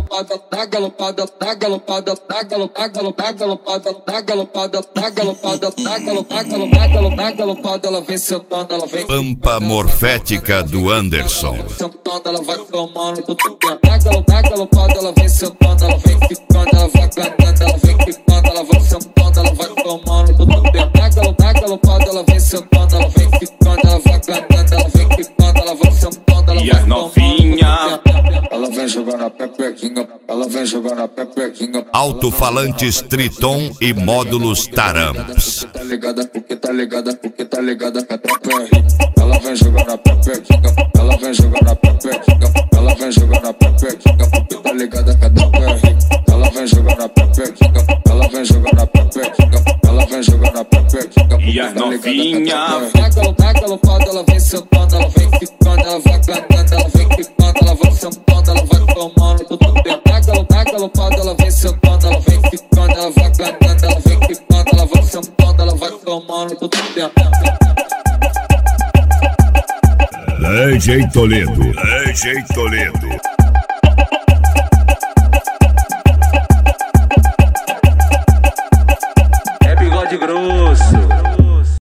galopada, dá galopada, dá galopada, dá galopada, dá galopada, dá galopada, dá galopada, dá galopada, dá galopada, ela vem sentando, ela vem. Pampa morfética do Anderson. Sentando, ela vai tomando tudo dentro. Dá galopada, ela vem sentando, ela vem ficando, ela vai ganhando, ela vem ficando, ela vai sentando, ela vai tomando tudo dentro. Dá galopada, ela vem sentando, ela vem ficando, ela vai ganhando, ela vem ficando, ela vai sentando, ela vai. E as novinha, ela vem jogando a pepequinha, ela vem jogando a pepequinha. Alto-falantes Triton e módulos Taramps. Tá ligada, porque tá ligada, porque tá ligada que a tropa é rica. Ela vem jogando a pepequinha, ela vem jogando a pepequinha, ela vem jogando a pepequinha, porque tá ligada que a tropa é rica. Ela vem jogando a pepequinha, ela vem jogando a pepequinha, ela vem jogando a pepequinha. E as novinha, Dá galopada, ela vem sentando, ela vem ficando, ela vai ganhando, ela vem ficando, ela vai sentando, ela vai tomando tudo dentro. Dá galopada, ela vem sentando, ela vem ficando, ela vai ganhando, ela vem ficando, ela vai sentando, ela vai tomando tudo dentro. DJ Toledo. DJ Toledo.